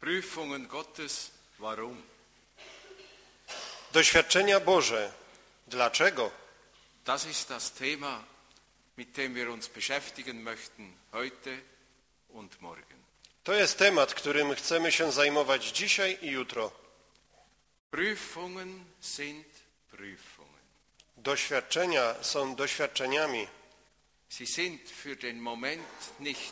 Prüfungen Gottes, warum? Doświadczenia Boże. Dlaczego? Das ist das Thema, mit dem wir uns beschäftigen möchten heute und morgen. To jest temat, którym chcemy się zajmować dzisiaj i jutro. Prüfungen sind Prüfungen. Doświadczenia są doświadczeniami. Sie sind für den Moment nicht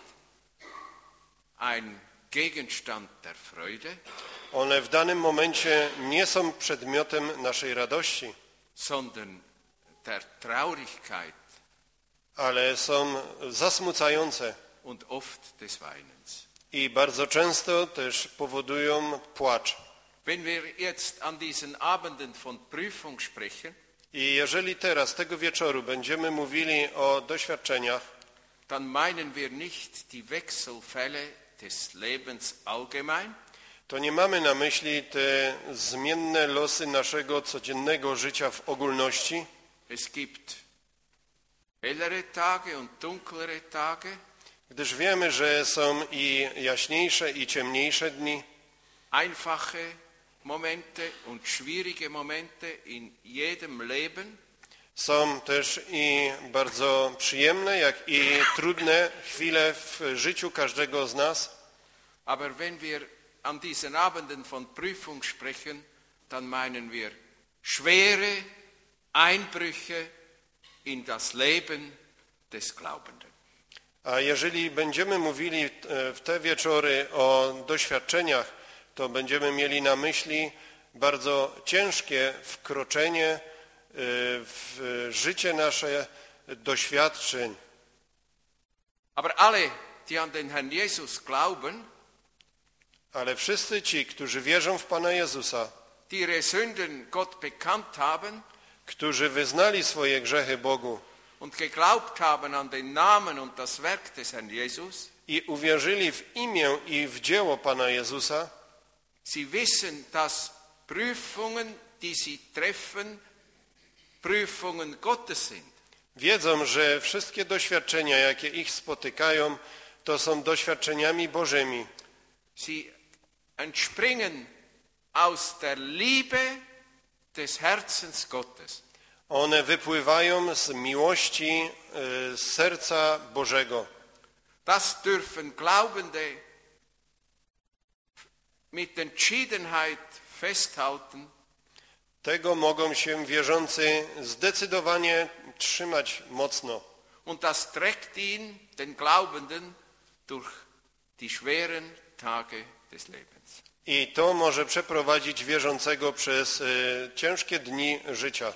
ein Gegenstand der Freude, One w danym momencie nie są przedmiotem naszej radości, sondern der Traurigkeit ale są zasmucające und oft des Weinens. i bardzo często też powodują płacz. Wenn wir jetzt an diesen Abenden von Prüfung sprechen, I jeżeli teraz, tego wieczoru, będziemy mówili o doświadczeniach, dann meinen wir nicht die Wechselfälle des Lebens allgemein, to nie mamy na myśli te zmienne losy naszego codziennego życia w ogólności. Es gibt hellere Tage und dunklere Tage, Gdyż wiemy, że są i jaśniejsze, i ciemniejsze dni, einfache Momente und schwierige Momente in jedem Leben. są też i bardzo przyjemne, jak i trudne chwile w życiu każdego z nas. Aber wenn wir an diesen Abenden von Prüfung sprechen, dann meinen wir schwere Einbrüche in das Leben des Glaubenden. A jeżeli będziemy mówili w te wieczory o doświadczeniach, to będziemy mieli na myśli bardzo ciężkie wkroczenie w życie nasze doświadczeń. Aber alle, die an den Herrn Jesus glauben, Ale wszyscy ci, którzy wierzą w Pana Jezusa, die ihre Sünden Gott bekannt haben którzy wyznali swoje grzechy Bogu und geglaubt haben an den Namen und das Werk des Herrn Jesus, i uwierzyli w imię i w dzieło Pana Jezusa, sie wissen, dass Prüfungen, die sie treffen, Prüfungen Gottes sind. wiedzą, że wszystkie doświadczenia, jakie ich spotykają, to są doświadczeniami Bożymi. Sie entspringen aus der Liebe des Herzens Gottes. One wypływają z miłości z serca Bożego. Das dürfen Glaubende mit Entschiedenheit festhalten Tego mogą się wierzący zdecydowanie trzymać mocno. und das trägt ihn, den Glaubenden, durch die schweren Tage des Lebens. I to może przeprowadzić wierzącego przez ciężkie dni życia.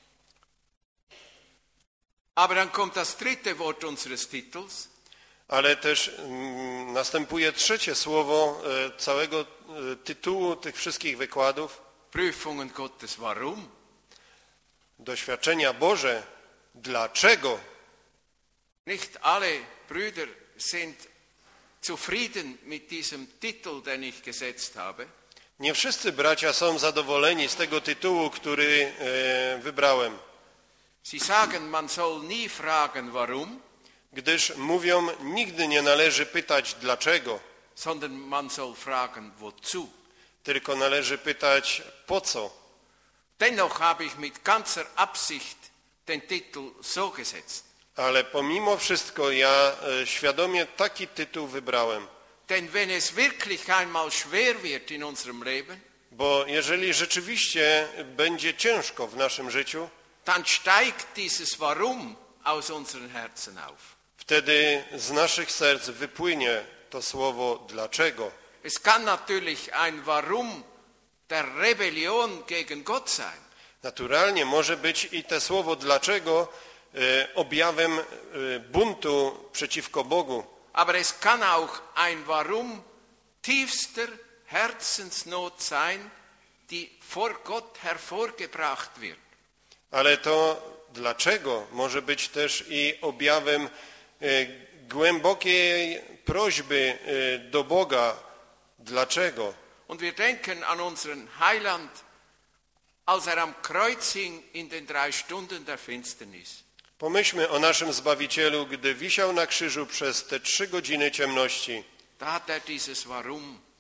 Aber dann kommt das dritte Wort unseres Titels. Ale też następuje trzecie słowo całego tytułu tych wszystkich wykładów. Prüfungen Gottes, warum? Doświadczenia Boże. Dlaczego? Nicht alle Brüder sind zufrieden mit diesem Titel, den ich gesetzt habe. Nie wszyscy bracia są zadowoleni z tego tytułu, który wybrałem. Sie sagen, man soll nie fragen, warum, Gdyż mówią, nigdy nie należy pytać dlaczego, sondern man soll fragen, wozu. tylko należy pytać po co. Dennoch habe ich mit ganzer Absicht den Titel so gesetzt. Ale pomimo wszystko ja świadomie taki tytuł wybrałem. Denn wenn es wirklich einmal schwer wird in unserem Leben, Bo jeżeli rzeczywiście będzie ciężko w naszym życiu, dann steigt dieses Warum aus unseren Herzen auf. wtedy z naszych serc wypłynie to słowo dlaczego. Es kann natürlich ein Warum der Rebellion gegen Gott sein. Naturalnie może być i to słowo dlaczego objawem buntu przeciwko Bogu. Aber es kann auch ein Warum tiefster Herzensnot sein, die vor Gott hervorgebracht wird. Ale to dlaczego może być też i objawem głębokiej prośby do Boga. Dlaczego? Und wir denken an unseren Heiland, als am Kreuz hing in den 3 Stunden der Finsternis. Pomyślmy o naszym Zbawicielu, gdy wisiał na krzyżu przez te 3 godziny ciemności. Da hat er dieses Warum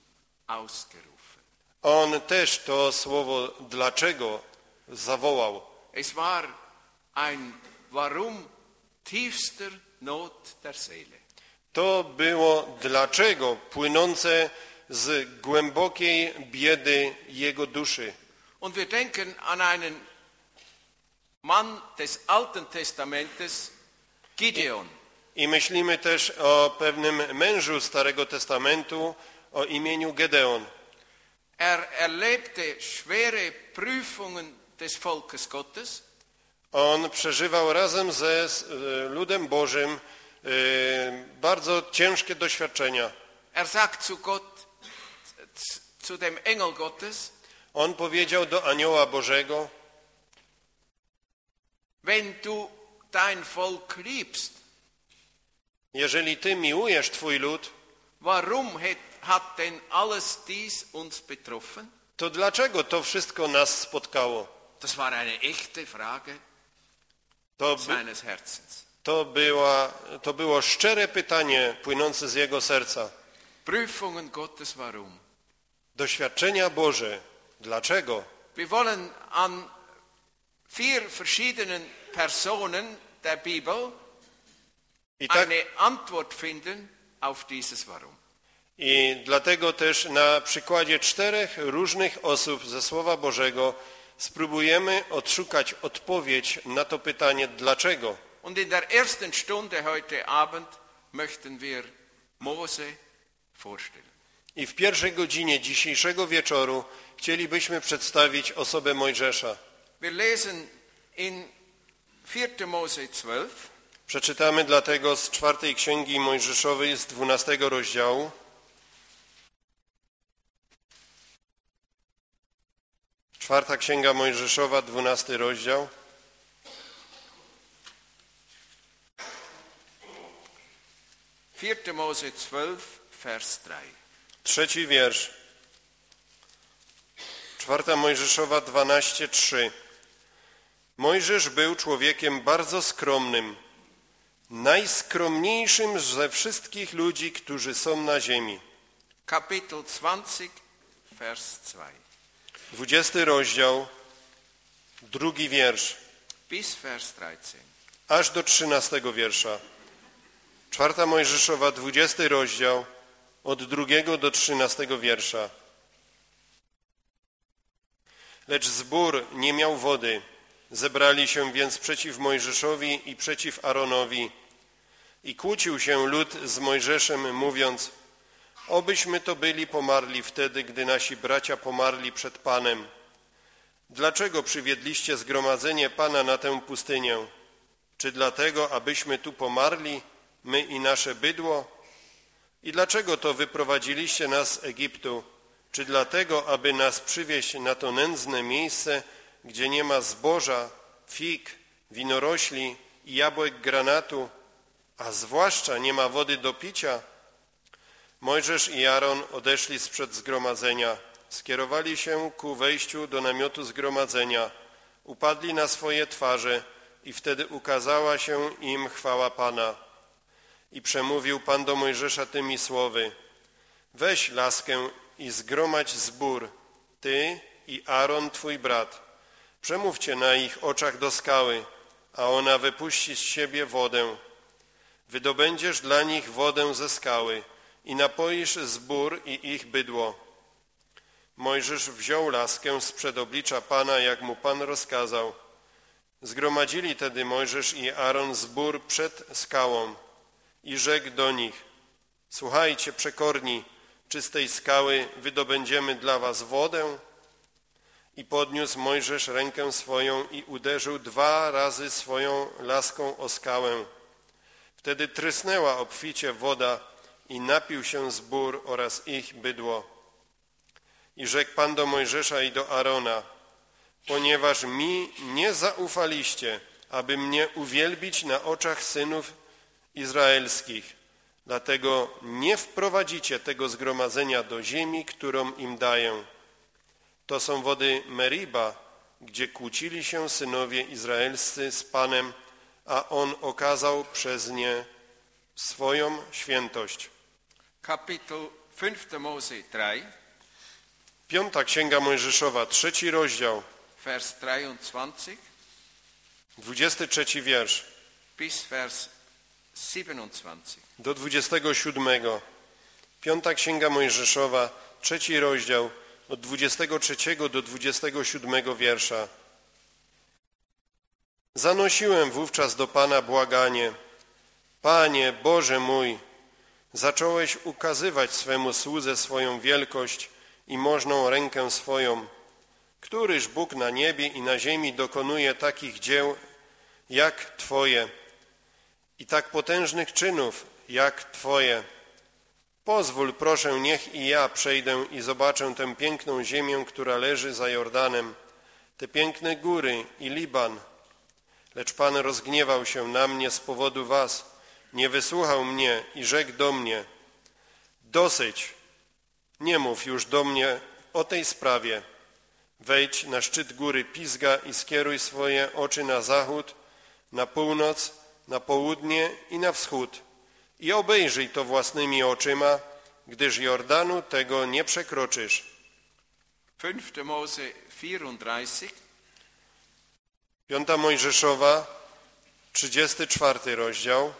ausgerufen. On też to słowo dlaczego zawołał. Es war ein Warum tiefster Not der Seele. To było dlaczego płynące z głębokiej biedy jego duszy. Und wir denken an einen Mann des Alten Testamentes, Gideon. I myślimy też o pewnym mężu Starego Testamentu o imieniu Gedeon. Er erlebte schwere Prüfungen des Volkes Gottes. On przeżywał razem ze ludem Bożym bardzo ciężkie doświadczenia. Er sagt zu Gott, zu dem Engel Gottes, On powiedział do anioła Bożego: wenn du dein Volk liebst, jeżeli Ty miłujesz Twój lud, warum hat denn alles dies uns betroffen? to dlaczego to wszystko nas spotkało? Das war eine echte Frage seines Herzens. To było szczere pytanie płynące z jego serca. Prüfungen Gottes, warum? Doświadczenia Boże, dlaczego? Wir wollen an 4 verschiedenen Personen der Bibel eine Antwort finden auf dieses Warum. I dlatego też na przykładzie 4 różnych osób ze Słowa Bożego spróbujemy odszukać odpowiedź na to pytanie dlaczego. Und in der ersten Stunde heute Abend möchten wir Mose vorstellen. I w pierwszej godzinie dzisiejszego wieczoru chcielibyśmy przedstawić osobę Mojżesza. Wir lesen in 4. Mose 12. Przeczytamy dlatego z 4 Księgi Mojżeszowej z 12 rozdziału. Czwarta Księga Mojżeszowa, 12 rozdział. Vierte Mose 12, Vers 3. 3 wiersz. 4 Mojżeszowa 12:3. Mojżesz był człowiekiem bardzo skromnym, najskromniejszym ze wszystkich ludzi, którzy są na ziemi. Kapitel 20, Vers 2. 20 rozdział, 2 wiersz, Bis Vers 13. aż do 13 wiersza. 4 Mojżeszowa, 20 rozdział, od 2 do 13 wiersza. Lecz zbór nie miał wody. Zebrali się więc przeciw Mojżeszowi i przeciw Aaronowi. I kłócił się lud z Mojżeszem, mówiąc: obyśmy to byli pomarli wtedy, gdy nasi bracia pomarli przed Panem. Dlaczego przywiedliście zgromadzenie Pana na tę pustynię? Czy dlatego, abyśmy tu pomarli, my i nasze bydło? I dlaczego to wyprowadziliście nas z Egiptu? Czy dlatego, aby nas przywieźć na to nędzne miejsce, gdzie nie ma zboża, fig, winorośli i jabłek granatu, a zwłaszcza nie ma wody do picia? Mojżesz i Aaron odeszli sprzed zgromadzenia, skierowali się ku wejściu do namiotu zgromadzenia, upadli na swoje twarze i wtedy ukazała się im chwała Pana. I przemówił Pan do Mojżesza tymi słowy: weź laskę i zgromadź zbór, ty i Aaron twój brat. Przemówcie na ich oczach do skały, a ona wypuści z siebie wodę. Wydobędziesz dla nich wodę ze skały i napoisz zbór i ich bydło. Mojżesz wziął laskę sprzed oblicza Pana, jak mu Pan rozkazał. Zgromadzili tedy Mojżesz i Aaron zbór przed skałą i rzekł do nich: słuchajcie, przekorni, czy z tej skały wydobędziemy dla was wodę? I podniósł Mojżesz rękę swoją i uderzył 2 razy swoją laską o skałę. Wtedy trysnęła obficie woda i napił się zbór oraz ich bydło. I rzekł Pan do Mojżesza i do Aarona: ponieważ mi nie zaufaliście, aby mnie uwielbić na oczach synów izraelskich, dlatego nie wprowadzicie tego zgromadzenia do ziemi, którą im daję. To są wody Meriba, gdzie kłócili się synowie izraelscy z Panem, a On okazał przez nie swoją świętość. Kapitel 5. Mose 3. Piąta Księga Mojżeszowa, 3 rozdział, Vers 23 23 wiersz bis Vers 27. do 27. Piąta Księga Mojżeszowa, 3 rozdział, od 23 do 27 wiersza. Zanosiłem wówczas do Pana błaganie. Panie, Boże mój, zacząłeś ukazywać swemu słudze swoją wielkość i możną rękę swoją. Któryż Bóg na niebie i na ziemi dokonuje takich dzieł jak Twoje i tak potężnych czynów jak Twoje? Pozwól, proszę, niech i ja przejdę i zobaczę tę piękną ziemię, która leży za Jordanem, te piękne góry i Liban. Lecz Pan rozgniewał się na mnie z powodu was, nie wysłuchał mnie i rzekł do mnie: dosyć, nie mów już do mnie o tej sprawie. Wejdź na szczyt góry Pisga i skieruj swoje oczy na zachód, na północ, na południe i na wschód i obejrzyj to własnymi oczyma, gdyż Jordanu tego nie przekroczysz. 5. Mose 34, Piąta Mojżeszowa, 34 rozdział,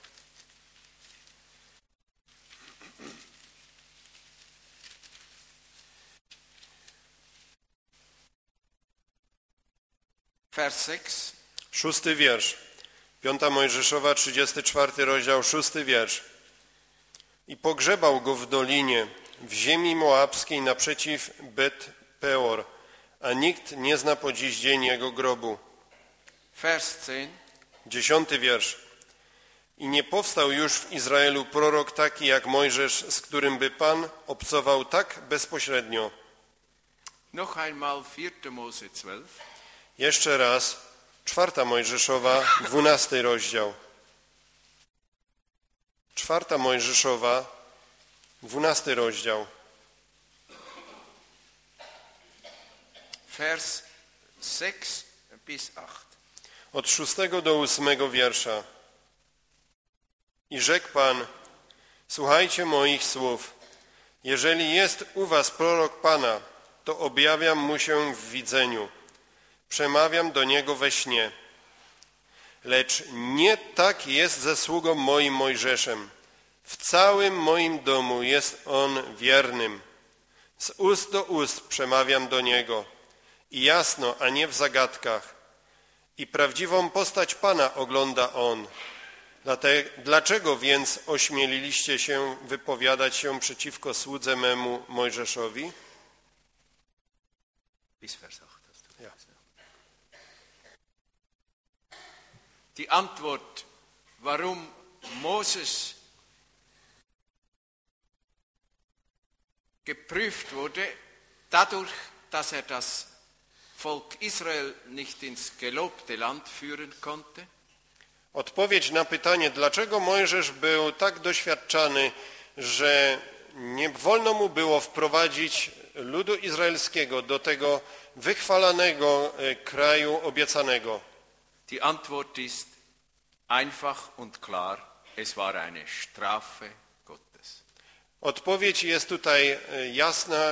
Vers 6. 6 wiersz. Piąta Mojżeszowa, 34 rozdział, 6 wiersz. I pogrzebał go w dolinie, w ziemi moabskiej naprzeciw Bet-peor, a nikt nie zna po dziś dzień jego grobu. Vers 10. 10 wiersz. I nie powstał już w Izraelu prorok taki jak Mojżesz, z którym by Pan obcował tak bezpośrednio. Noch einmal 4. Mose 12. Jeszcze raz, 4 Mojżeszowa, 12 rozdział. 4 Mojżeszowa, 12 rozdział. Vers 6 bis 8. Od 6 do 8 wiersza. I rzekł Pan: słuchajcie moich słów. Jeżeli jest u was prorok Pana, to objawiam mu się w widzeniu. Przemawiam do niego we śnie. Lecz nie tak jest ze sługą moim Mojżeszem. W całym moim domu jest on wiernym. Z ust do ust przemawiam do niego. I jasno, a nie w zagadkach. I prawdziwą postać Pana ogląda on. Dlaczego więc ośmieliliście się wypowiadać się przeciwko słudze memu Mojżeszowi? Bis Vers 8. Ja. Die Antwort, warum Moses geprüft wurde, dadurch, dass er das Volk Israel nicht ins gelobte Land führen konnte. Odpowiedź na pytanie, dlaczego Mojżesz był tak doświadczany, że nie wolno mu było wprowadzić ludu izraelskiego do tego wychwalanego kraju obiecanego. Die Antwort ist einfach und klar, es war eine Strafe Gottes. Odpowiedź jest tutaj jasna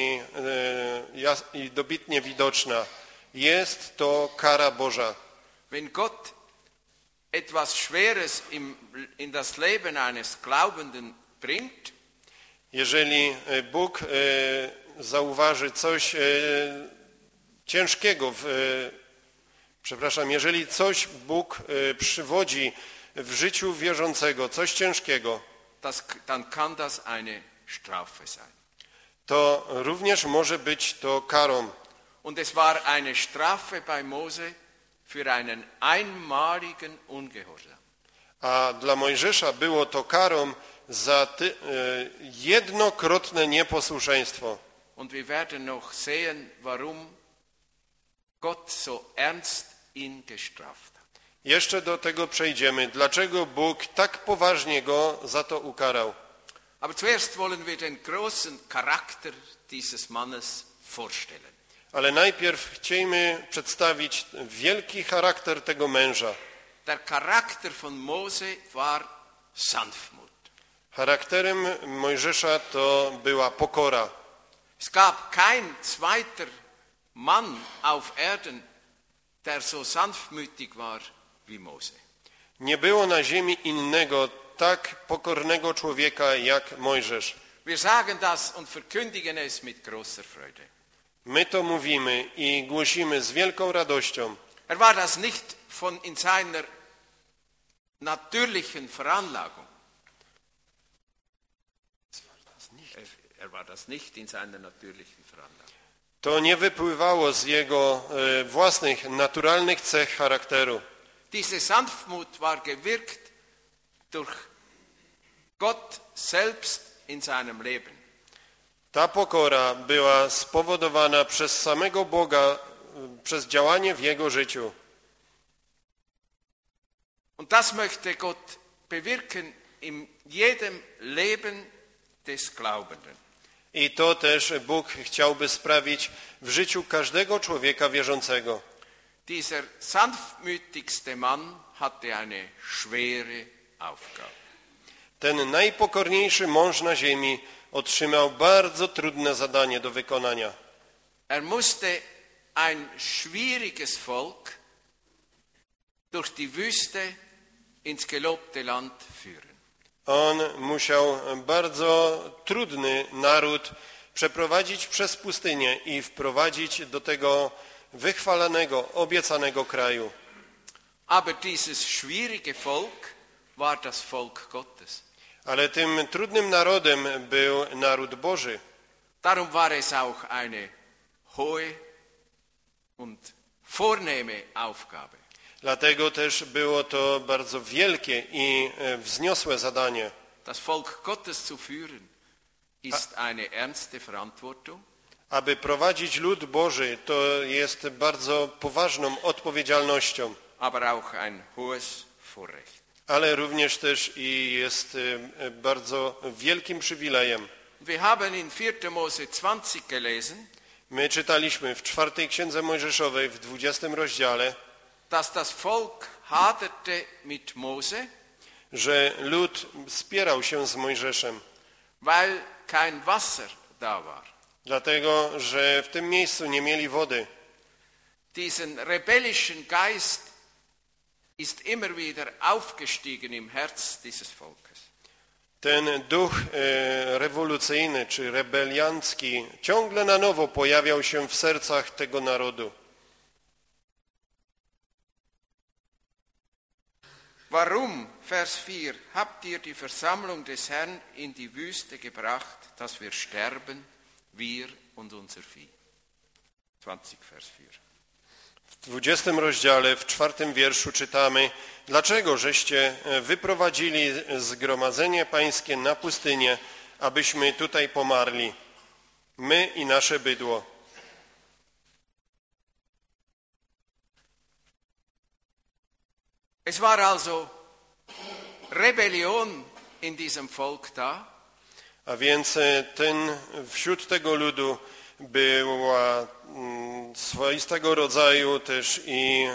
i dobitnie widoczna. Jest to kara Boża. Wenn Gott etwas Schweres in das Leben eines Glaubenden bringt, jeżeli Bóg zauważy coś ciężkiego, jeżeli coś Bóg przywodzi w życiu wierzącego, coś ciężkiego, dann kann das eine Strafe sein. to również może być to karą. Und es war eine Strafe bei Mose für einen einmaligen Ungehorsam. A dla Mojżesza było to karą za jednokrotne nieposłuszeństwo. Und wir werden noch sehen, warum Gott so ernst ihn gestraft hat. Jeszcze do tego przejdziemy. Dlaczego Bóg tak poważnie go za to ukarał? Aber zuerst wollen wir den großen Charakter dieses Mannes vorstellen. Ale najpierw chcielibyśmy przedstawić wielki charakter tego męża. Der Charakter von Mose war Sanftmut. Charakterem Mojżesza to była pokora. Es gab kein zweiter Mann auf Erden, der so sanftmütig war wie Mose. Nie było na ziemi innego tak pokornego człowieka jak Mojżesz. Wir sagen das und verkündigen es mit großer Freude. My to mówimy i głosimy z wielką radością. Er war das nicht in seiner natürlichen Veranlagung. Er war das nicht in seiner natürlichen Veranlagung. To nie wypływało z jego własnych, naturalnych cech charakteru. Diese Sanftmut war gewirkt durch Gott selbst in seinem Leben. Ta pokora była spowodowana przez samego Boga, przez działanie w jego życiu. Und das möchte Gott bewirken in jedem Leben des Glaubenden. I to też Bóg chciałby sprawić w życiu każdego człowieka wierzącego. Dieser sanftmütigste Mann hatte eine schwere Aufgabe. Ten najpokorniejszy mąż na ziemi otrzymał bardzo trudne zadanie do wykonania. Er musste ein schwieriges Volk durch die Wüste ins gelobte Land führen. On musiał bardzo trudny naród przeprowadzić przez pustynię i wprowadzić do tego wychwalanego, obiecanego kraju. Aber dieses schwierige Volk war das Volk Gottes. Ale tym trudnym narodem był naród Boży. Darum war es auch eine hohe und vornehme Aufgabe. Dlatego też było to bardzo wielkie i wzniosłe zadanie. Das Volk Gottes zu führen ist eine ernste Verantwortung. Aby prowadzić lud Boży, to jest bardzo poważną odpowiedzialnością. Aber auch ein hohes Vorrecht. Ale również też i jest bardzo wielkim przywilejem. Wir haben in 4. Mose 20 gelesen, My czytaliśmy w 4. Księdze Mojżeszowej w 20 rozdziale, dass das Volk haderte mit Mose, że lud spierał się z Mojżeszem, weil kein Wasser da war. dlatego że w tym miejscu nie mieli wody. Diesen rebellischen Geist ist immer wieder aufgestiegen im Herz dieses Volkes. Ten duch rewolucyjny czy rebeliancki ciągle na nowo pojawiał się w sercach tego narodu. Warum, Vers 4, habt ihr die Versammlung des Herrn in die Wüste gebracht, dass wir sterben, wir und unser Vieh? 20, Vers 4. W 20 rozdziale, w 4 wierszu czytamy: Dlaczego żeście wyprowadzili zgromadzenie pańskie na pustynię, abyśmy tutaj pomarli, my i nasze bydło? Es war also Rebellion in diesem Volk da. A więc wśród tego ludu była swoistego rodzaju też i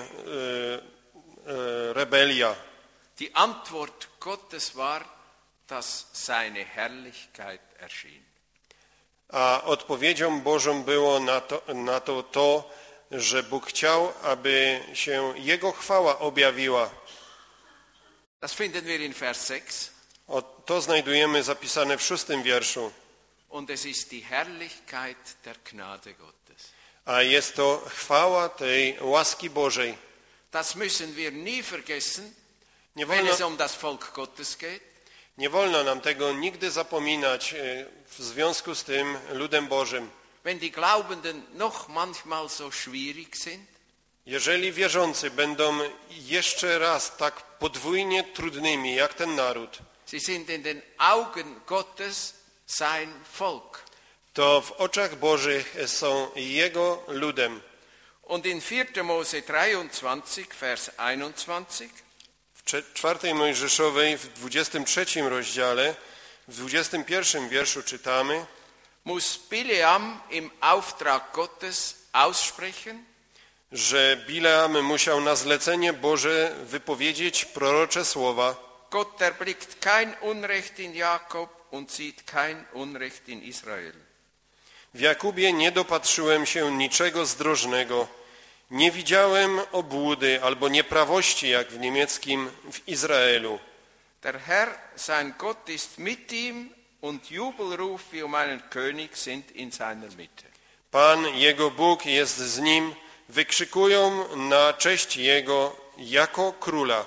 rebelia. Die Antwort Gottes war, dass seine Herrlichkeit erschien. A odpowiedzią Bożą było na to, że Bóg chciał, aby się Jego chwała objawiła. Das finden wir in Vers 6. To znajdujemy zapisane w 6 wierszu. Und es ist die Herrlichkeit der Gnade Gottes. A jest to chwała tej łaski Bożej. Das müssen wir nie vergessen, Nie wenn wolno, es um das Volk Gottes geht. nie wolno nam tego nigdy zapominać w związku z tym ludem Bożym. Wenn die Glaubenden noch manchmal so schwierig sind, Jeżeli wierzący będą jeszcze raz tak podwójnie trudnymi jak ten naród, sie sind in den Augen Gottes sein Volk. to w oczach Bożych są Jego ludem. Und in 4. Mose 23, Vers 21, W 4 Mojżeszowej w 23 rozdziale, w 21 wierszu czytamy: muss Bileam im Auftrag Gottes aussprechen, że Bileam musiał na zlecenie Boże wypowiedzieć prorocze słowa: Gott erblickt kein Unrecht in Jakob und sieht kein Unrecht in Israel. W Jakubie nie dopatrzyłem się niczego zdrożnego. Nie widziałem obłudy albo nieprawości, jak w niemieckim, w Izraelu. Der Herr, sein Gott, ist mit ihm und Jubelruf wie einen König sind in seiner Mitte. Pan, jego Bóg, jest z nim, wykrzykują na cześć jego jako króla.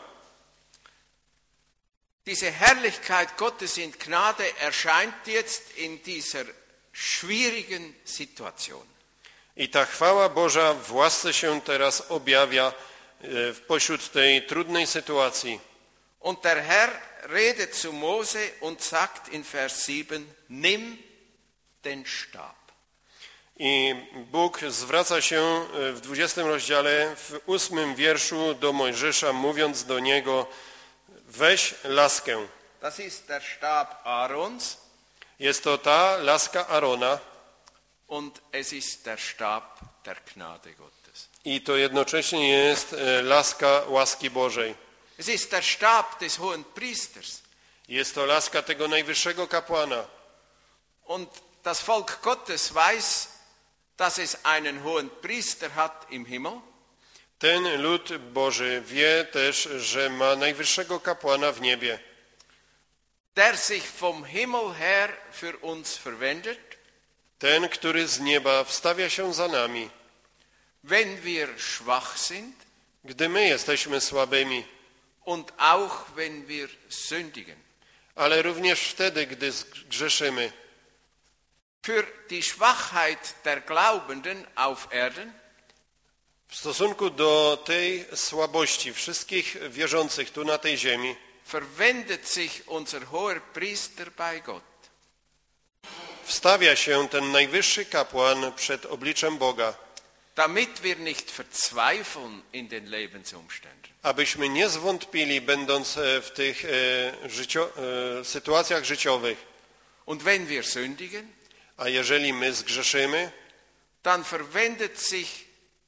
Diese Herrlichkeit Gottes in Gnade erscheint jetzt in dieser schwierigen Situation. I ta chwała Boża w łasce się teraz objawia pośród tej trudnej sytuacji. Und der Herr redet zu Mose und sagt in Vers 7, nimm den Stab. I Bóg zwraca się w 20 rozdziale, w 8 wierszu do Mojżesza, mówiąc do niego, weź laskę. Das ist der Stab Aarons. Jest to ta laska Arona Und es ist der Stab der Gnade Gottes. i to jednocześnie jest laska łaski Bożej. Es ist der Stab des hohen Priesters. Jest to laska tego najwyższego kapłana. Und das Volk Gottes weiß, dass es einen hohen Priester hat im Himmel. Ten lud Boży wie też, że ma najwyższego kapłana w niebie, Der sich vom Himmel her für uns verwendet, ten, który z nieba wstawia się za nami, wenn wir schwach sind gdy my jesteśmy słabymi, und auch wenn wir sündigen. ale również wtedy, gdy grzeszymy. Für die Schwachheit der Glaubenden auf Erden W stosunku do tej słabości wszystkich wierzących tu na tej ziemi verwendet sich unser hoher Priester bei Gott. wstawia się ten najwyższy kapłan przed obliczem Boga, Damit wir nicht verzweifeln in den Lebensumständen. abyśmy nie zwątpili, będąc w tych sytuacjach życiowych. Und wenn wir sündigen, A jeżeli my zgrzeszymy, dann verwendet sich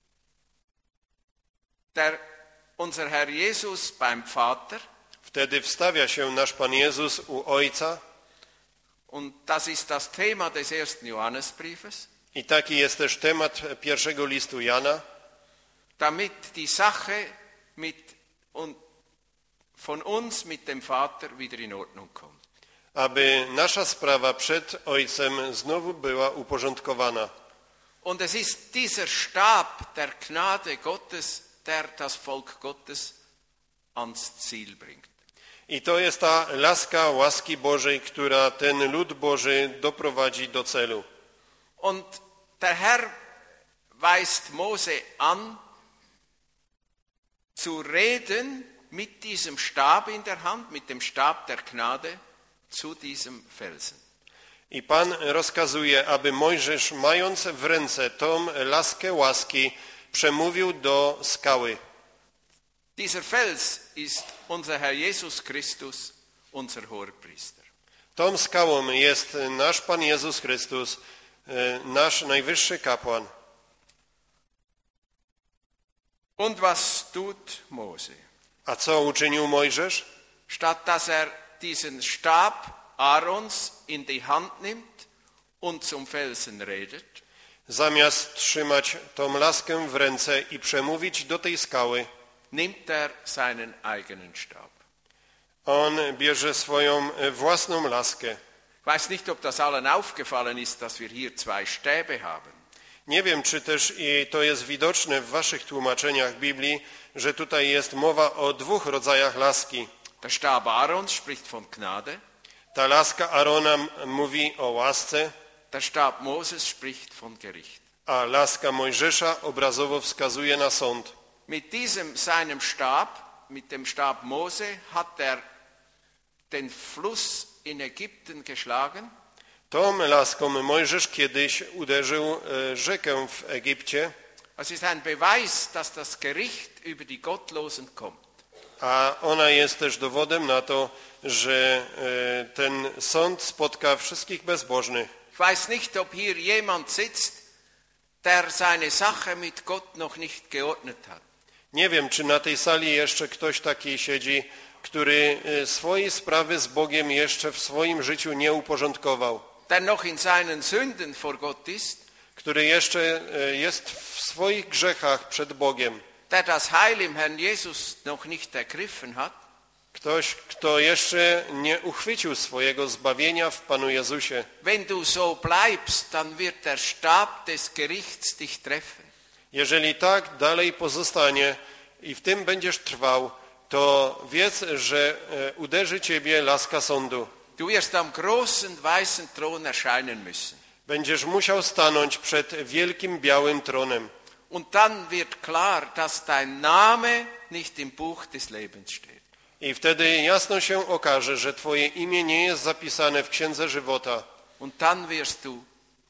unser Herr Jesus beim Vater. wtedy wstawia się nasz Pan Jezus u Ojca. Und das ist das Thema des ersten Johannesbriefes. I taki jest też temat pierwszego listu Jana, Damit die Sache von uns mit dem Vater wieder in Ordnung kommt. aby nasza sprawa przed Ojcem znowu była uporządkowana. Und es ist dieser Stab der Gnade Gottes, der das Volk Gottes ans Ziel bringt. I to jest ta laska łaski Bożej, która ten lud Boży doprowadzi do celu. Und der Herr weist Mose an, zu reden mit diesem Stab in der Hand, mit dem Stab der Gnade, zu diesem Felsen. I Pan rozkazuje, aby Mojżesz, mając w ręce tą laskę łaski, przemówił do skały. Dieser Fels ist unser Herr Jesus Christus, unser Hohepriester. Tą skałą jest nasz Pan Jezus Chrystus, nasz najwyższy kapłan. Und was tut Mose? A co uczynił Mojżesz? Statt dass diesen Stab Aarons in die Hand nimmt und zum Felsen redet, Zamiast trzymać tą laskę w ręce i przemówić do tej skały, nimmt seinen eigenen Stab. on bierze swoją własną laskę. Ich weiß nicht, ob das allen aufgefallen ist, dass wir hier zwei Stäbe haben. Nie wiem, czy też i to jest widoczne w waszych tłumaczeniach Biblii, że tutaj jest mowa o dwóch rodzajach laski. Der Stab Aarons spricht von Gnade, Ta laska Arona mówi o łasce, der Stab Moses spricht von Gericht. a laska Mojżesza obrazowo wskazuje na sąd. Mit diesem seinem Stab, mit dem Stab Mose, hat den Fluss in Ägypten geschlagen. Tą laską Mojżesz kiedyś uderzył rzekę w Egipcie, Es ist ein Beweis, dass das Gericht über die Gottlosen kommt. a ona jest też dowodem na to, że ten sąd spotka wszystkich bezbożnych. Ich weiß nicht, ob hier jemand sitzt, der seine Sache mit Gott noch nicht geordnet hat. Nie wiem, czy na tej sali jeszcze ktoś taki siedzi, który swojej sprawy z Bogiem jeszcze w swoim życiu nie uporządkował. der noch in seinen Sünden vor Gott ist, który jeszcze jest w swoich grzechach przed Bogiem, der das Heil im Herrn Jesus noch nicht ergriffen hat, ktoś, kto jeszcze nie uchwycił swojego zbawienia w Panu Jezusie. wenn du so bleibst, dann wird der Stab des Gerichts dich treffen. Jeżeli tak dalej pozostanie i w tym będziesz trwał, to wiedz, że uderzy ciebie laska sądu. Du wirst am großen weißen Thron erscheinen müssen. Będziesz musiał stanąć przed wielkim białym tronem. Und dann wird klar, dass dein Name nicht im Buch des Lebens steht. I wtedy jasno się okaże, że twoje imię nie jest zapisane w Księdze Żywota. Und dann wirst du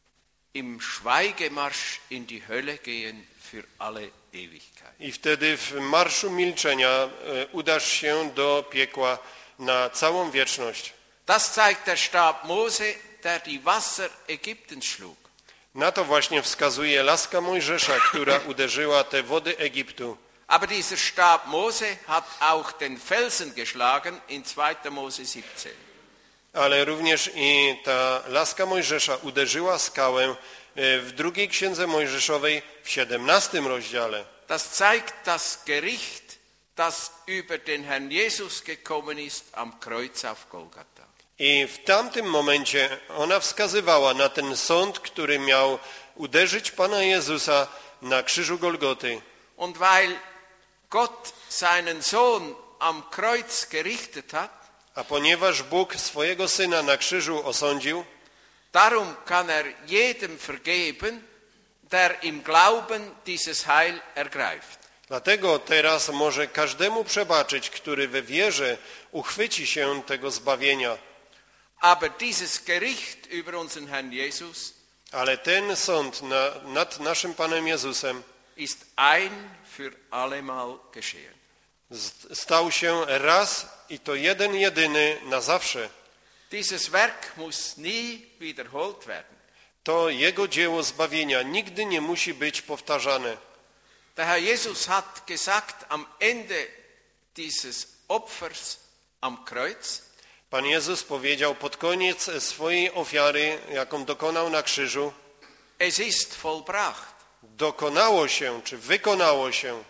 im Schweigemarsch in die Hölle gehen für alle Ewigkeit. I wtedy w marszu milczenia udasz się do piekła na całą wieczność. Das zeigt der Stab Mose, der die Wasser Ägyptens schlug. Na to właśnie wskazuje laska Mojżesza, która uderzyła te wody Egiptu. Aber dieser Stab Mose hat auch den Felsen geschlagen in 2. Mose 17. Ale również i ta laska Mojżesza uderzyła skałę w drugiej Księdze Mojżeszowej w 17 rozdziale. Das zeigt das Gericht, das über den Herrn Jesus gekommen ist am Kreuz auf Golgatha. I w tamtym momencie ona wskazywała na ten sąd, który miał uderzyć Pana Jezusa na krzyżu Golgoty. Und weil Gott seinen Sohn am Kreuz gerichtet hat, A ponieważ Bóg swojego Syna na krzyżu osądził, darum kann er jedem vergeben, der im Glauben dieses Heil ergreift. dlatego teraz może każdemu przebaczyć, który we wierze uchwyci się tego zbawienia. Aber dieses Gericht über unseren Herrn Jesus Ale ten sąd nad naszym Panem Jezusem ist ein für allemal geschehen. stał się raz i to jeden jedyny na zawsze. Dieses Werk muss nie wiederholt werden. To Jego dzieło zbawienia nigdy nie musi być powtarzane. Der Herr Jesus hat gesagt am Ende dieses Opfers am Kreuz, Pan Jezus powiedział pod koniec swojej ofiary, jaką dokonał na krzyżu, es ist vollbracht. dokonało się, czy wykonało się.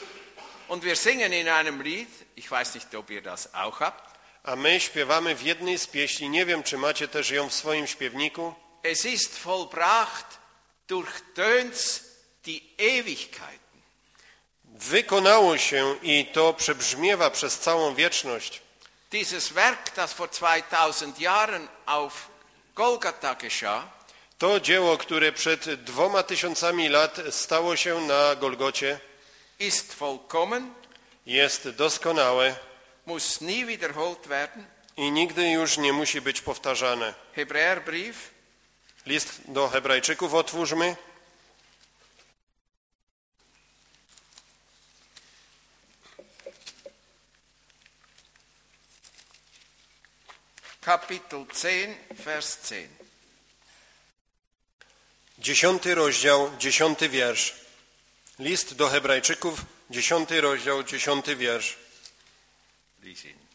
Und wir singen in einem Lied, ich weiß nicht, ob ihr das auch habt, A my śpiewamy w jednej z pieśni, nie wiem, czy macie też ją w swoim śpiewniku. es ist vollbracht, durchtönt's die Ewigkeiten. Wykonało się i to przebrzmiewa przez całą wieczność. Dieses Werk, das vor 2000 Jahren auf Golgatha geschah, To dzieło, które przed 2000 lat stało się na Golgocie, ist vollkommen, jest doskonałe muss nie wiederholt werden. i nigdy już nie musi być powtarzane. Hebräerbrief, List do Hebrajczyków otwórzmy. Kapitel 10, Vers 10. 10 rozdział, 10 wiersz. List do Hebrajczyków, 10 rozdział, 10 wiersz. Lies ihn.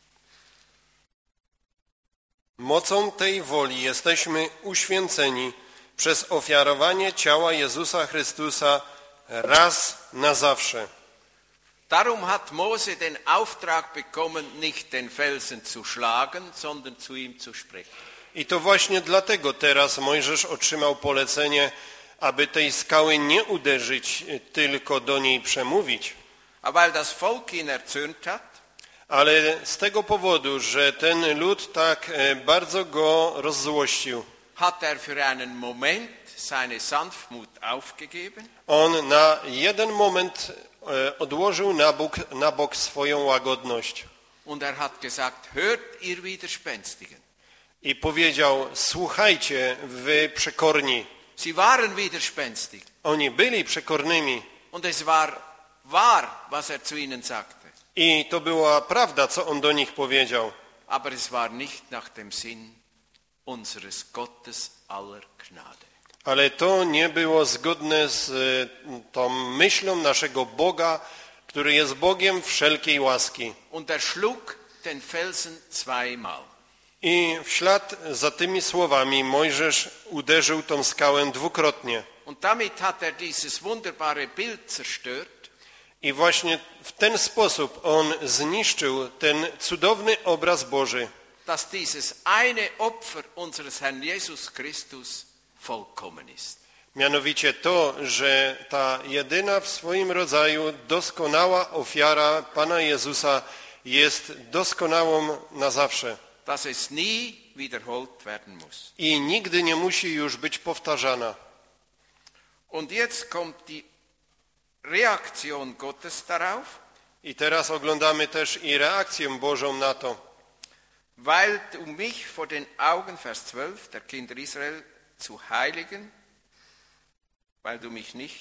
Mocą tej woli jesteśmy uświęceni przez ofiarowanie ciała Jezusa Chrystusa raz na zawsze. Darum hat Mose den Auftrag bekommen, nicht den Felsen zu schlagen, sondern zu ihm zu sprechen. I to właśnie dlatego teraz Mojżesz otrzymał polecenie, aby tej skały nie uderzyć, tylko do niej przemówić. Aber weil das Volk ihn erzürnt hat, Ale z tego powodu, że ten lud tak bardzo go rozzłościł, hat er für einen Moment seine Sanftmut aufgegeben on na jeden moment odłożył na bok swoją łagodność und er hat gesagt, hört ihr Widerspenstigen. i powiedział: słuchajcie, wy przekorni. Sie waren widerspenstig Oni byli przekornymi und es war wahr, was er zu ihnen sagte. i to była prawda, co on do nich powiedział. Aber es war nicht nach dem Sinn unseres Gottes aller Gnade. Ale to nie było zgodne z tą myślą naszego Boga, który jest Bogiem wszelkiej łaski. Und er schlug den Felsen zweimal. I w ślad za tymi słowami Mojżesz uderzył tą skałę dwukrotnie. Und damit hat dieses wunderbare Bild zerstört. I właśnie w ten sposób on zniszczył ten cudowny obraz Boży, Dass dieses eine Opfer unseres Herrn Jesus Christus vollkommen ist. mianowicie to, że ta jedyna w swoim rodzaju doskonała ofiara Pana Jezusa jest doskonałą na zawsze Dass es nie wiederholt werden muss. i nigdy nie musi już być powtarzana. Und jetzt kommt die Reaktion Gottes darauf. I teraz oglądamy też i reakcję Bożą na to. Weil du mich vor den Augen, Vers 12, der Kinder Israel zu heiligen, weil du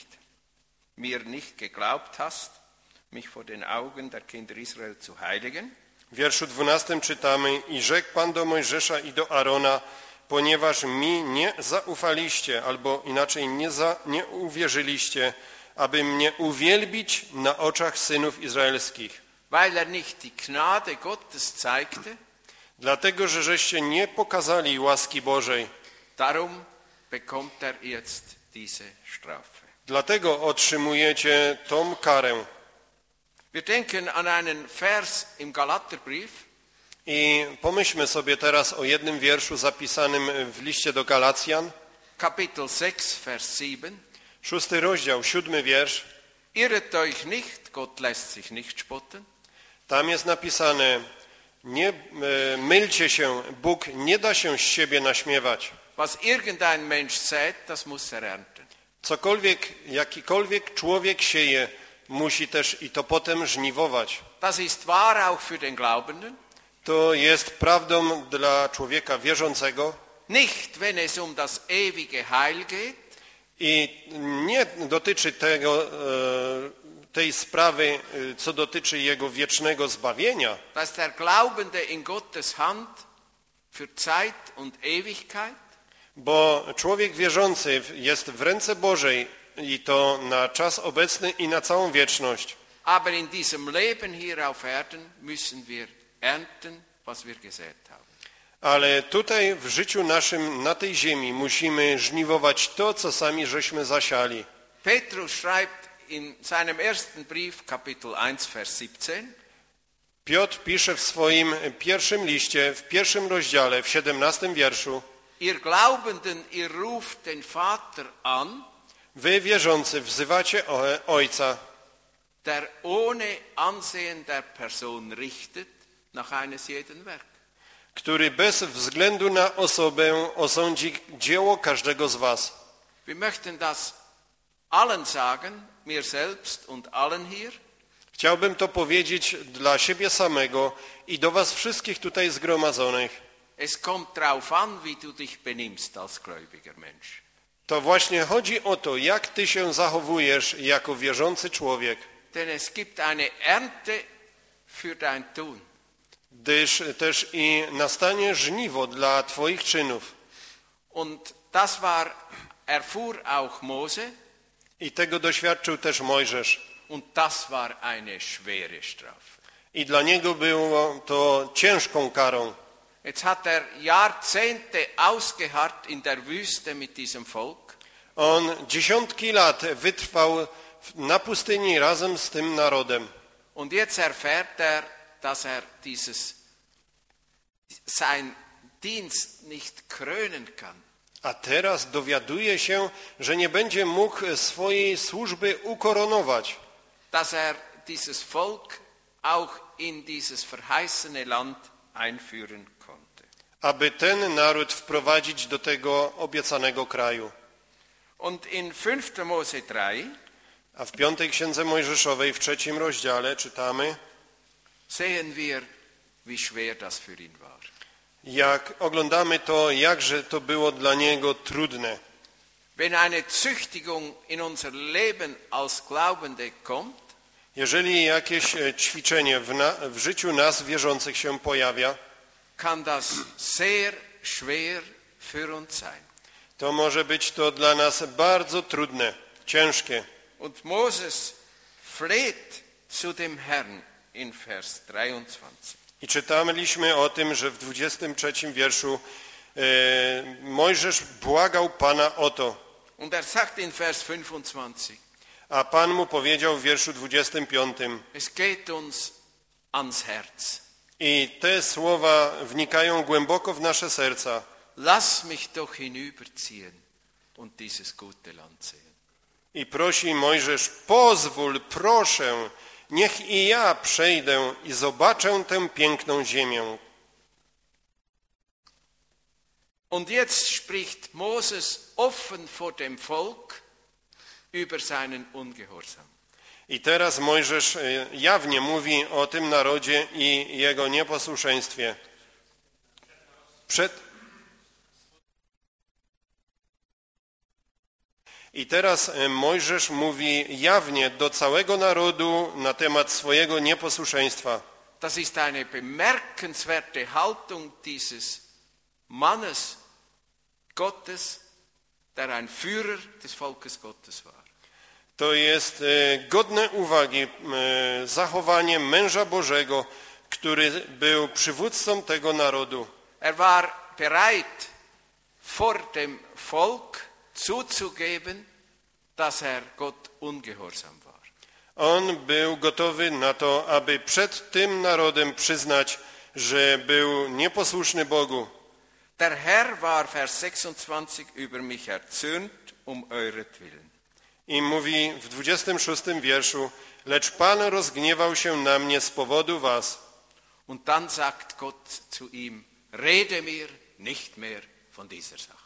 mir nicht geglaubt hast, mich vor den Augen der Kinder Israel zu heiligen. W wierszu 12 czytamy: I rzekł Pan do Mojżesza i do Arona, ponieważ mi nie zaufaliście, albo inaczej nie uwierzyliście, aby mnie uwielbić na oczach synów izraelskich. Weil nicht die Gnade Gottes zeigte, Dlatego, że żeście nie pokazali łaski Bożej. darum bekommt jetzt diese Strafe. Dlatego otrzymujecie tą karę. Wir denken an einen Vers im Galaterbrief, I pomyślmy sobie teraz o jednym wierszu zapisanym w liście do Galacjan, Kapitel 6, Vers 7. 6 rozdział, 7 wiersz. Irret euch nicht, Gott lässt sich nicht spotten. Tam jest napisane: nie mylcie się, Bóg nie da się z siebie naśmiewać. Was irgendein Mensch sät, das muss ernten. Cokolwiek, jakikolwiek człowiek sieje, musi też i to potem żniwować. Das ist wahr auch für den Glaubenden. To jest prawdą dla człowieka wierzącego Nicht, wenn es um das ewige Heil geht, i nie dotyczy tej sprawy, co dotyczy jego wiecznego zbawienia, dass der Glaubende in Gottes Hand für Zeit und Ewigkeit, bo człowiek wierzący jest w ręce Bożej i to na czas obecny i na całą wieczność. aber in diesem Leben hier auf Erden müssen wir ernten, was wir gesät haben. Ale tutaj w życiu naszym na tej ziemi musimy żniwować to, co sami żeśmy zasiali. Petrus schreibt in seinem ersten Brief, Kapitel 1, Vers 17, Piotr pisze w swoim pierwszym liście, w pierwszym rozdziale, w 17 wierszu: ihr Glaubenden, ihr ruft den Vater an, Wy wierzący wzywacie Ojca, der ohne Ansehen der Person richtet nach eines jeden Werk. który bez względu na osobę osądzi dzieło każdego z was. Wir möchten das allen sagen, mir selbst und allen hier. Chciałbym to powiedzieć dla siebie samego i do was wszystkich tutaj zgromadzonych. Es kommt drauf an, wie du dich benimmst als gläubiger Mensch. To właśnie chodzi o to, jak ty się zachowujesz jako wierzący człowiek. Denn es gibt eine Ernte für dein Tun. Gdyż też i nastanie żniwo dla twoich czynów. Und das erfuhr auch Mose. I tego doświadczył też Mojżesz. Und das war eine schwere Strafe. I dla niego było to ciężką karą. Jetzt hat Jahrzehnte ausgeharrt in der Wüste mit diesem Volk. On dziesiątki lat wytrwał na pustyni razem z tym narodem. Und jetzt erfährt dass sein Dienst nicht krönen kann. A teraz dowiaduje się, że nie będzie mógł swojej służby ukoronować. Dass dieses Volk auch in dieses verheißene Land einführen konnte. Aby ten naród wprowadzić do tego obiecanego kraju. Und in 5. Mose 3, a w 5. Księdze Mojżeszowej w 3. rozdziale czytamy, sehen wir, wie schwer das für ihn war. Jak oglądamy to, jakże to było dla niego trudne. Wenn eine Züchtigung in unser Leben als Glaubende kommt, jeżeli jakieś ćwiczenie w życiu nas wierzących się pojawia, kann das sehr schwer für uns sein. To może być to dla nas bardzo trudne, ciężkie. Und Moses fleht zu dem Herrn in Vers 23. I czytaliśmy o tym, że w 23 wierszu Mojżesz błagał Pana o to. Und er sagt in Vers 25, A Pan mu powiedział w wierszu 25. es geht uns ans Herz. I te słowa wnikają głęboko w nasze serca. Lass mich doch hinüberziehen und dieses gute Land sehen. I prosi Mojżesz, pozwól, proszę, niech i ja przejdę i zobaczę tę piękną ziemię. Und jetzt spricht Moses offen vor dem Volk über seinen Ungehorsam. I teraz Mojżesz jawnie mówi o tym narodzie i jego nieposłuszeństwie. I teraz Mojżesz mówi jawnie do całego narodu na temat swojego nieposłuszeństwa. Das ist eine bemerkenswerte Haltung dieses Mannes Gottes, der ein Führer des Volkes Gottes war. To jest godne uwagi zachowanie męża Bożego, który był przywódcą tego narodu. Er war bereit, vor dem Volk zuzugeben, dass er Gott ungehorsam war. On był gotowy na to, aby przed tym narodem przyznać, że był nieposłuszny Bogu. Der Herr war, Vers 26, über mich erzürnt, euretwillen. I mówi w 26 wierszu, lecz Pan rozgniewał się na mnie z powodu was. Und dann sagt Gott zu ihm, rede mir nicht mehr von dieser Sache.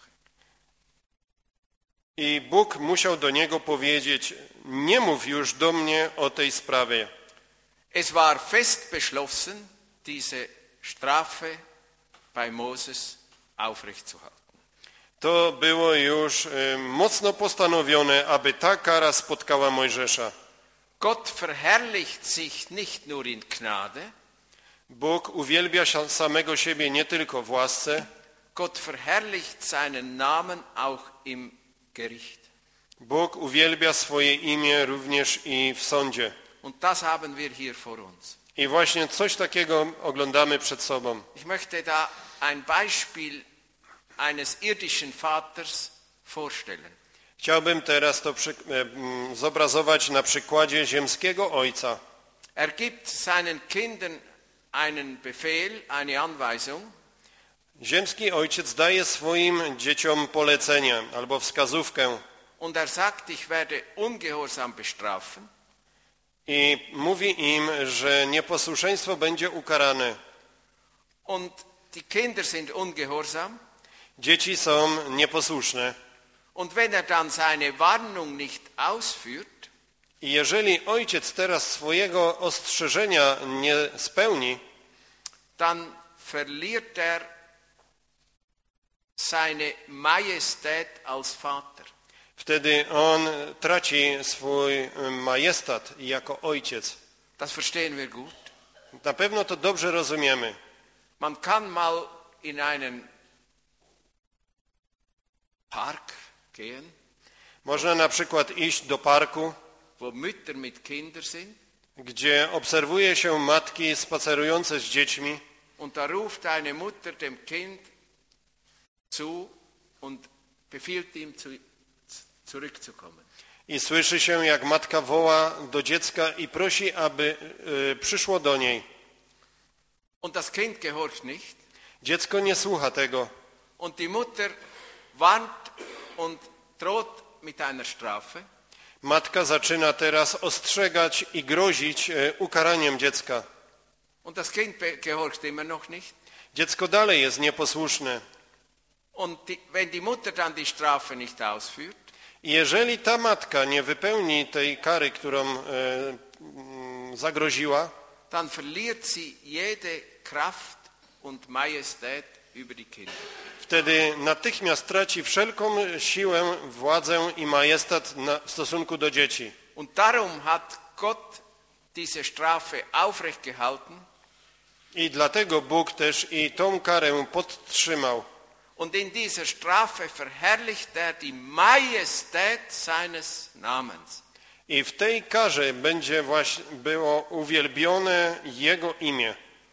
I Bóg musiał do niego powiedzieć, nie mów już do mnie o tej sprawie. Es war fest beschlossen, diese Strafe bei Moses aufrechtzuerhalten. To było już mocno postanowione, aby ta kara spotkała Mojżesza. Gott verherrlicht sich nicht nur in Gnade, Bóg uwielbia samego siebie nie tylko w łasce, Gott verherrlicht seinen Namen auch im Gericht. Bóg uwielbia swoje imię również i w sądzie. Und das haben wir hier vor uns. I właśnie coś takiego oglądamy przed sobą. Ich möchte da ein Beispiel eines irdischen Vaters vorstellen. Chciałbym teraz to zobrazować na przykładzie ziemskiego ojca. Er gibt seinen Kindern einen Befehl, eine Anweisung. Ziemski ojciec daje swoim dzieciom polecenie albo wskazówkę. Und er sagt, ich werde ungehorsam bestrafen. I mówi im, że nieposłuszeństwo będzie ukarane. Und die Kinder sind ungehorsam. Dzieci są nieposłuszne. Und wenn er dann seine Warnung nicht ausführt, I jeżeli ojciec teraz swojego ostrzeżenia nie spełni, dann verliert er seine Majestät als Vater. wtedy on traci swój majestat jako ojciec. Das verstehen wir gut. Na pewno to dobrze rozumiemy. Man kann mal in einen Park gehen, Można na przykład iść do parku, wo Mütter mit Kindern sind, gdzie obserwuje się matki spacerujące z dziećmi und da ruft eine Mutter dem Kind zu und befiehlt ihm zurückzukommen. i słyszy się, jak matka woła do dziecka i prosi, aby przyszło do niej. Und das Kind gehorcht nicht. Dziecko nie słucha tego. Und die Mutter warnt und droht mit einer Strafe. Matka zaczyna teraz ostrzegać i grozić ukaraniem dziecka. Und das Kind gehorcht immer noch nicht. Dziecko dalej jest nieposłuszne. Und wenn die Mutter dann die Strafe nicht ausführt, I jeżeli ta matka nie wypełni tej kary, którą zagroziła, dann verliert sie jede Kraft und Majestät über die Kinder. wtedy natychmiast traci wszelką siłę, władzę i majestat w stosunku do dzieci. Und darum hat Gott diese Strafe aufrechtgehalten. I dlatego Bóg też i tą karę podtrzymał. Und in dieser Strafe verherrlicht er die Majestät seines Namens. I w tej karze będzie właśnie było uwielbione Jego imię.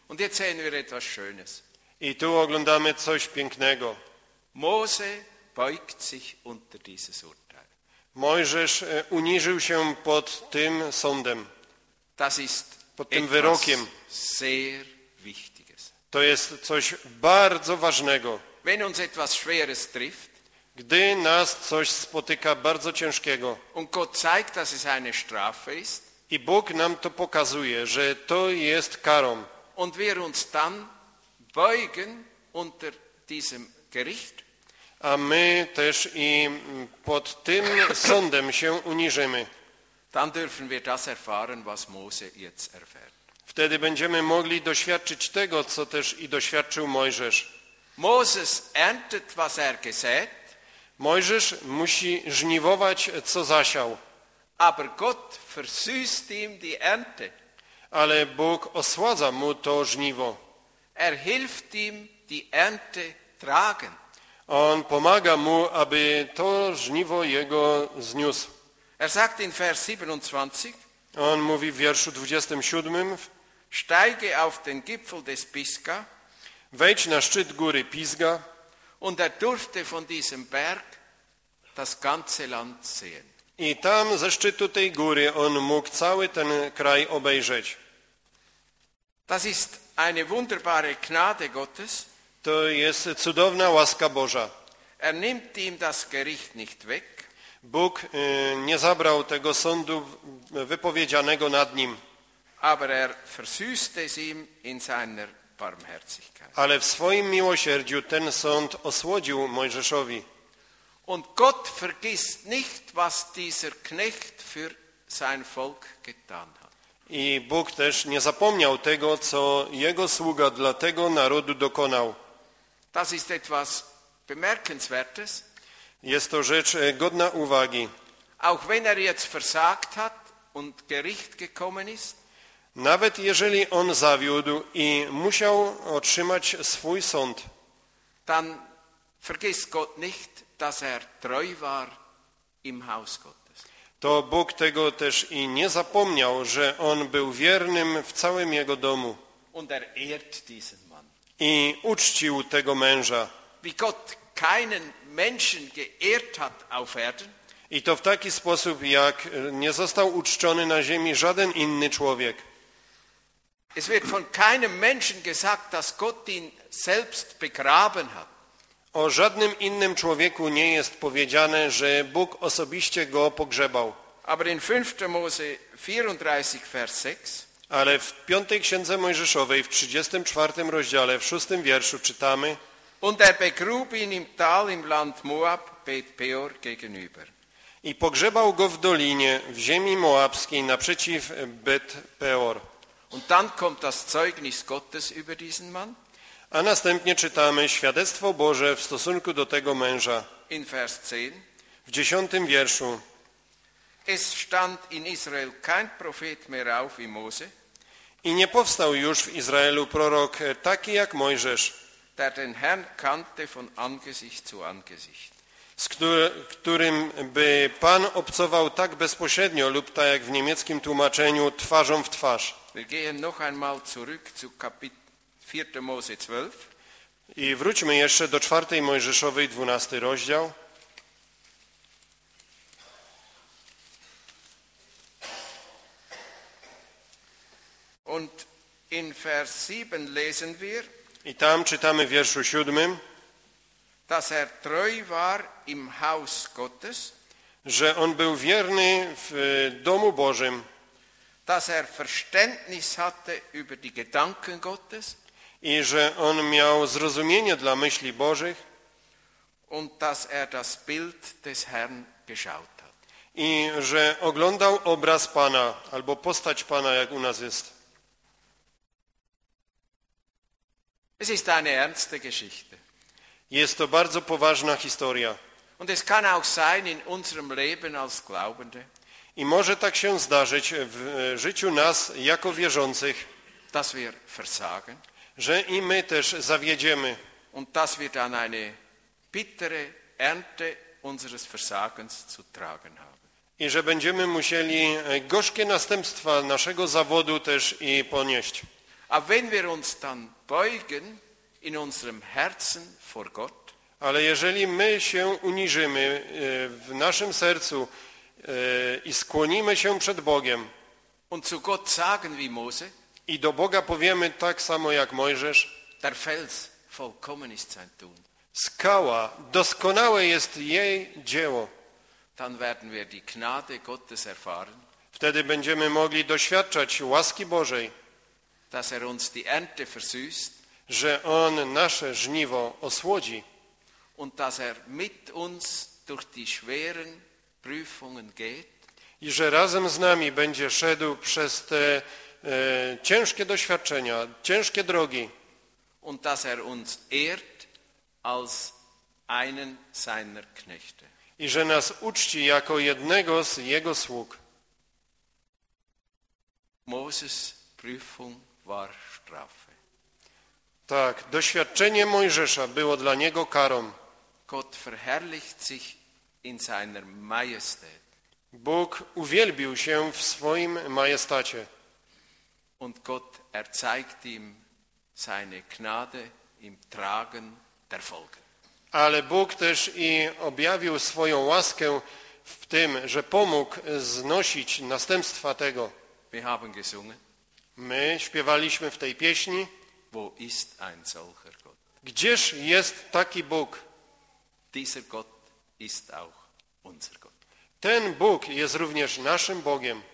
Und jetzt sehen wir etwas Schönes. I tu oglądamy coś pięknego. Mose beugt sich unter dieses Urteil. Mojżesz uniżył się pod tym sądem, Das ist pod tym etwas wyrokiem. sehr Wichtiges. To jest coś bardzo ważnego. Wenn uns etwas Schweres trifft Gdy nas coś spotyka bardzo ciężkiego und Gott zeigt, dass es eine Strafe ist i Bóg nam to pokazuje, że to jest karą, und wir uns dann beugen unter diesem Gericht, a my też i pod tym sądem się uniżymy, dann dürfen wir das erfahren, was Mose jetzt erfährt. wtedy będziemy mogli doświadczyć tego, co też i doświadczył Mojżesz. Moses erntet, was er gesät, Mojżesz musi żniwować, co zasiał, aber Gott versüßt ihm die Ernte. ale Bóg osładza mu to żniwo. Er hilft ihm die Ernte tragen. On pomaga mu, aby to żniwo jego zniósł. Er sagt in Vers 27, On mówi w wierszu 27, steige auf den Gipfel des Pisgah, wejdź na szczyt góry Pisga, und er durfte von diesem Berg das ganze Land sehen. i tam ze szczytu tej góry on mógł cały ten kraj obejrzeć. Das ist eine wunderbare Gnade Gottes. To jest cudowna łaska Boża. Er nimmt ihm das Gericht nicht weg, Bóg nie zabrał tego sądu wypowiedzianego nad nim, aber er versüßt es ihm in seiner Barmherzigkeit. ale w swoim miłosierdziu ten sąd osłodził Mojżeszowi. Und Gott vergisst nicht, was dieser Knecht für sein Volk getan hat. I Bóg też nie zapomniał tego, co jego sługa dla tego narodu dokonał. Das ist etwas Bemerkenswertes. Jest to rzecz godna uwagi. Auch wenn er jetzt versagt hat und Gericht gekommen ist, Nawet jeżeli on zawiódł i musiał otrzymać swój sąd, dann vergisst Gott nicht, dass er treu war im Haus Gottes. to Bóg tego też i nie zapomniał, że on był wiernym w całym jego domu Und er ehrt diesen Mann. i uczcił tego męża. Wie Gott keinen Menschen geehrt hat auf Erden, I to w taki sposób, jak nie został uczczony na ziemi żaden inny człowiek. es wird von keinem Menschen gesagt, dass Gott ihn selbst begraben hat. O żadnym innym człowieku nie jest powiedziane, że Bóg osobiście go pogrzebał. Aber in 5. Mose 34, Vers 6, Ale w 5. Księdze Mojżeszowej, w 34 rozdziale, w 6 wierszu czytamy: und er begrub ihn im Tal im Land Moab, Bet Peor gegenüber. i pogrzebał go w dolinie, w ziemi moabskiej, naprzeciw Bet Peor. Und dann kommt das Zeugnis Gottes über diesen Mann A następnie czytamy świadectwo Boże w stosunku do tego męża. in Vers 10. W 10 wierszu: Es stand in Israel kein Prophet mehr auf wie Mose, i nie powstał już w Izraelu prorok taki jak Mojżesz, der den Herrn kannte von Angesicht zu Angesicht. z którym by Pan obcował tak bezpośrednio lub tak jak w niemieckim tłumaczeniu twarzą w twarz. Wir gehen noch einmal zurück zu Kapitel 4. Mose 12. I wróćmy jeszcze do 4 Mojżeszowej, 12 rozdział. Und in Vers 7 lesen wir, I tam czytamy w wierszu 7, dass er treu war im Haus Gottes, że on był wierny w domu Bożym dass er Verständnis hatte über die Gedanken Gottes i że on miał zrozumienie dla myśli Bożych und dass er das Bild des Herrn geschaut hat. i że oglądał obraz Pana albo postać Pana, jak u nas jest. Es ist eine ernste Geschichte. Jest to bardzo poważna historia. Und es kann auch sein in unserem Leben als Glaubende, I może tak się zdarzyć w życiu nas jako wierzących, dass wir versagen że i my też zawiedziemy und dass wir dann eine bittere Ernte unseres Versagens zu tragen haben. i że będziemy musieli gorzkie następstwa naszego zawodu też i ponieść. Aber wenn wir uns dann beugen in unserem Herzen vor Gott, Ale jeżeli my się uniżymy w naszym sercu i skłonimy się przed Bogiem und zu Gott sagen wie Mose, i do Boga powiemy tak samo jak Mojżesz, der Fels, vollkommen ist sein Tun, skała, doskonałe jest jej dzieło, dann werden wir die Gnade Gottes erfahren, wtedy będziemy mogli doświadczać łaski Bożej, dass uns die Ernte versüßt że On nasze żniwo osłodzi und dass mit uns durch die schweren Prüfungen geht i że razem z nami będzie szedł przez te ciężkie doświadczenia, ciężkie drogi und dass uns ehrt als einen seiner Knechte. i że nas uczci jako jednego z Jego sług. Moses' Prüfung war Strafe. Tak, doświadczenie Mojżesza było dla niego karą. Gott verherrlicht sich in seiner Majestät. Bóg uwielbił się w swoim majestacie Und Gott erzeigt ihm seine Gnade im Tragen der Folgen. ale Bóg też i objawił swoją łaskę w tym, że pomógł znosić następstwa tego. Wir haben gesungen, My śpiewaliśmy w tej pieśni, wo ist ein solcher Gott? gdzież jest taki Bóg? Dieser Gott ist auch unser Gott. Ten Bóg jest również naszym Bogiem.